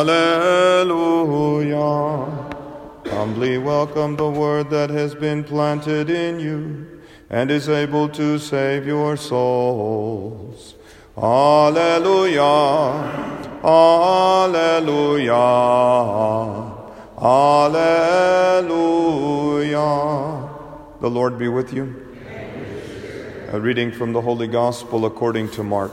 Hallelujah. Humbly welcome the word that has been planted in you and is able to save your souls. Hallelujah. Hallelujah. Hallelujah. The Lord be with you. A reading from the Holy Gospel according to Mark.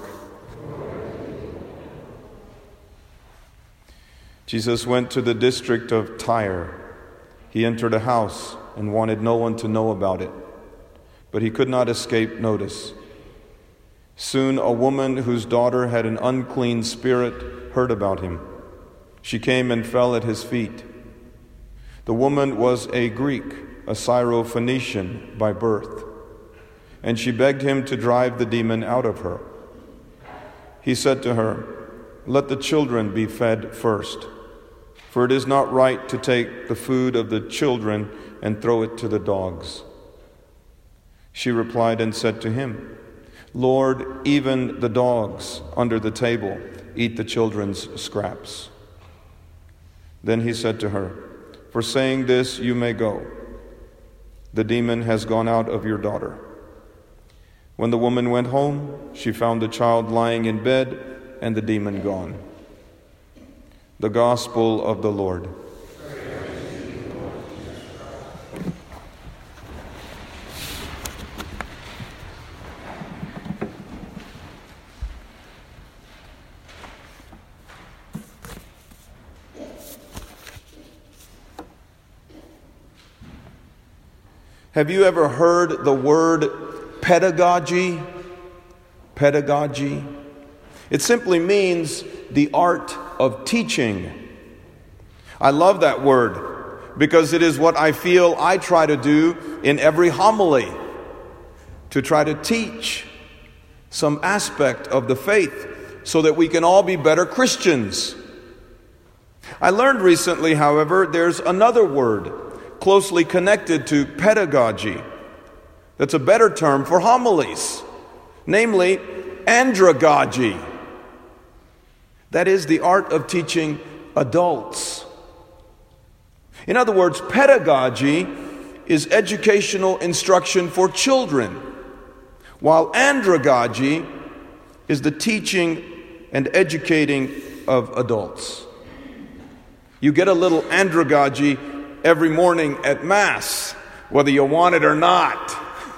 Jesus went to the district of Tyre. He entered a house and wanted no one to know about it, but he could not escape notice. Soon a woman whose daughter had an unclean spirit heard about him. She came and fell at his feet. The woman was a Greek, a Syrophoenician by birth, and she begged him to drive the demon out of her. He said to her, "Let the children be fed first, for it is not right to take the food of the children and throw it to the dogs." She replied and said to him, "Lord, even the dogs under the table eat the children's scraps." Then he said to her, "For saying this, you may go. The demon has gone out of your daughter." When the woman went home, she found the child lying in bed and the demon gone. The Gospel of the Lord. Have you ever heard the word pedagogy? Pedagogy. It simply means the art of teaching. I love that word because it is what I feel I try to do in every homily, to try to teach some aspect of the faith so that we can all be better Christians. I learned recently, however, there's another word closely connected to pedagogy that's a better term for homilies, namely andragogy. That is the art of teaching adults. In other words, pedagogy is educational instruction for children, while andragogy is the teaching and educating of adults. You get a little andragogy every morning at Mass, whether you want it or not.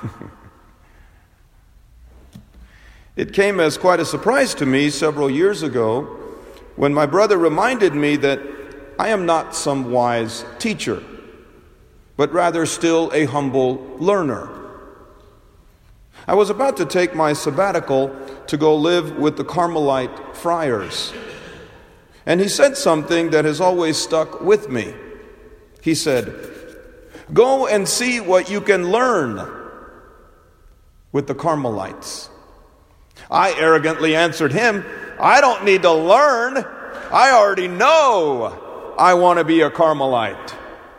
It came as quite a surprise to me several years ago when my brother reminded me that I am not some wise teacher, but rather still a humble learner. I was about to take my sabbatical to go live with the Carmelite friars, and he said something that has always stuck with me. He said, "Go and see what you can learn with the Carmelites." I arrogantly answered him, "I don't need to learn. I already know I want to be a Carmelite."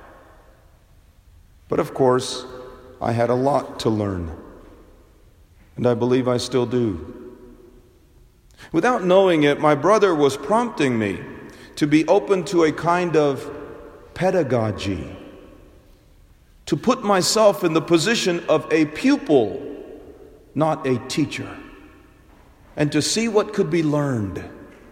But of course, I had a lot to learn, and I believe I still do. Without knowing it, my brother was prompting me to be open to a kind of pedagogy, to put myself in the position of a pupil, not a teacher, and to see what could be learned.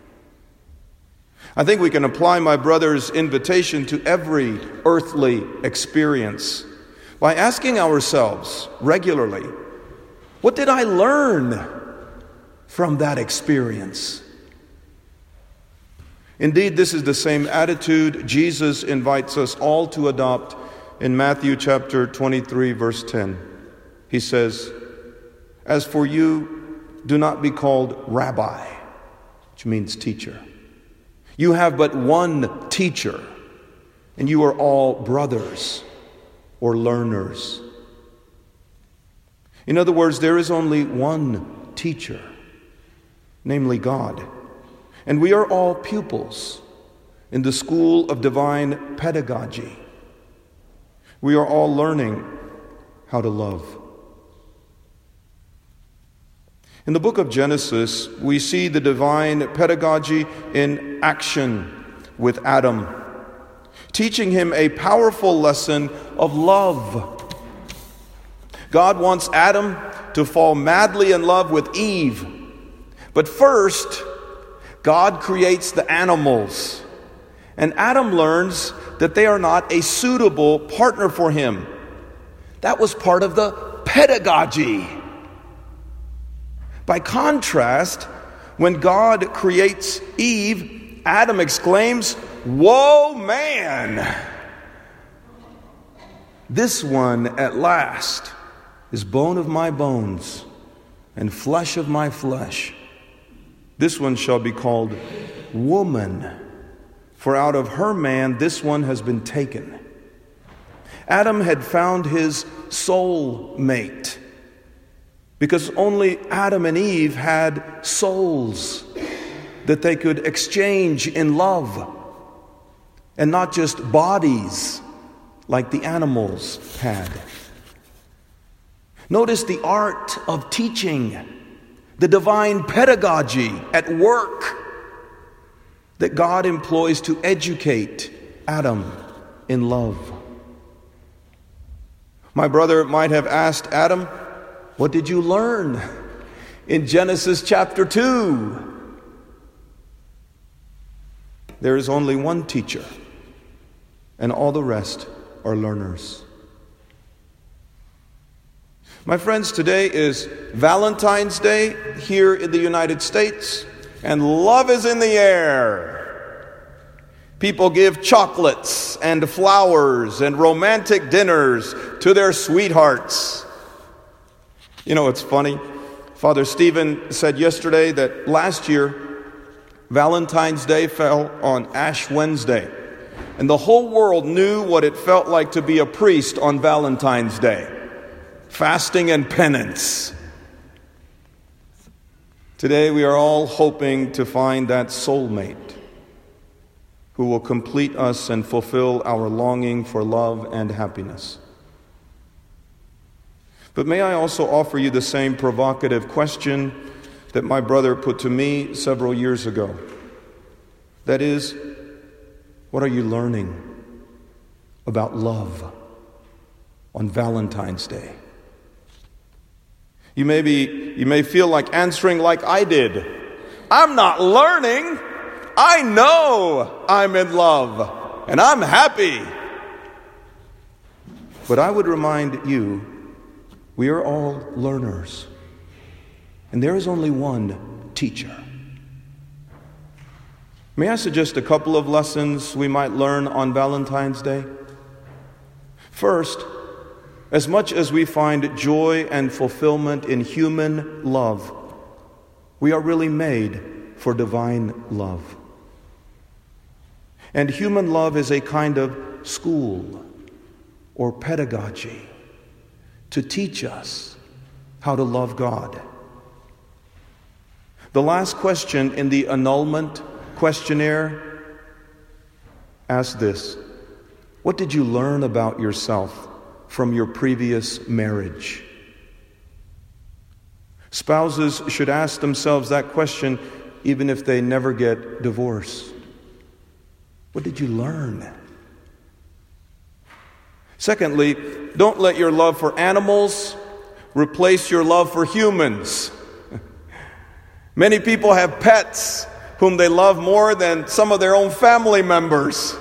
I think we can apply my brother's invitation to every earthly experience by asking ourselves regularly, what did I learn from that experience? Indeed, this is the same attitude Jesus invites us all to adopt in Matthew chapter 23, verse 10. He says, "As for you, do not be called rabbi," which means teacher. "You have but one teacher, and you are all brothers," or learners. In other words, there is only one teacher, namely God. And we are all pupils in the school of divine pedagogy. We are all learning how to love. In the book of Genesis, we see the divine pedagogy in action with Adam, teaching him a powerful lesson of love. God wants Adam to fall madly in love with Eve. But first, God creates the animals. And Adam learns that they are not a suitable partner for him. That was part of the pedagogy. By contrast, when God creates Eve, Adam exclaims, "Whoa, man! This one at last is bone of my bones and flesh of my flesh. This one shall be called woman, for out of her man this one has been taken." Adam had found his soul mate, because only Adam and Eve had souls that they could exchange in love, and not just bodies like the animals had. Notice the art of teaching, the divine pedagogy at work that God employs to educate Adam in love. My brother might have asked Adam, "What did you learn in Genesis chapter 2? There is only one teacher, and all the rest are learners. My friends, today is Valentine's Day here in the United States, and love is in the air. People give chocolates and flowers and romantic dinners to their sweethearts. You know, it's funny. Father Stephen said yesterday that last year, Valentine's Day fell on Ash Wednesday, and the whole world knew what it felt like to be a priest on Valentine's Day. Fasting and penance. Today we are all hoping to find that soulmate who will complete us and fulfill our longing for love and happiness. But may I also offer you the same provocative question that my brother put to me several years ago. That is, what are you learning about love on Valentine's Day? You may feel like answering like I did. I'm not learning. I know I'm in love, and I'm happy. But I would remind you, we are all learners, and there is only one teacher. May I suggest a couple of lessons we might learn on Valentine's Day? First, as much as we find joy and fulfillment in human love, we are really made for divine love. And human love is a kind of school or pedagogy to teach us how to love God. The last question in the annulment questionnaire asks this: what did you learn about yourself from your previous marriage? Spouses should ask themselves that question even if they never get divorced. What did you learn? Secondly, don't let your love for animals replace your love for humans. Many people have pets whom they love more than some of their own family members.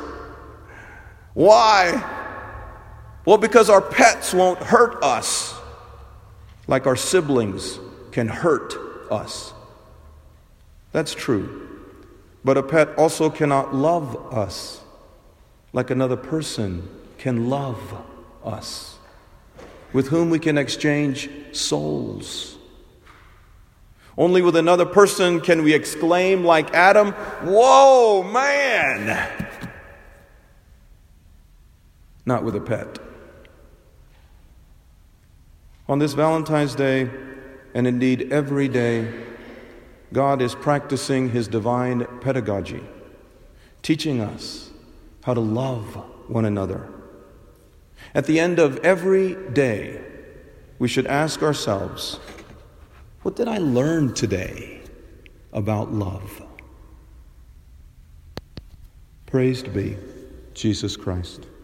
Why? Well, because our pets won't hurt us like our siblings can hurt us. That's true. But a pet also cannot love us like another person can love us, with whom we can exchange souls. Only with another person can we exclaim like Adam, "Whoa, man!" Not with a pet. On this Valentine's Day, and indeed every day, God is practicing His divine pedagogy, teaching us how to love one another. At the end of every day, we should ask ourselves, what did I learn today about love? Praised be Jesus Christ.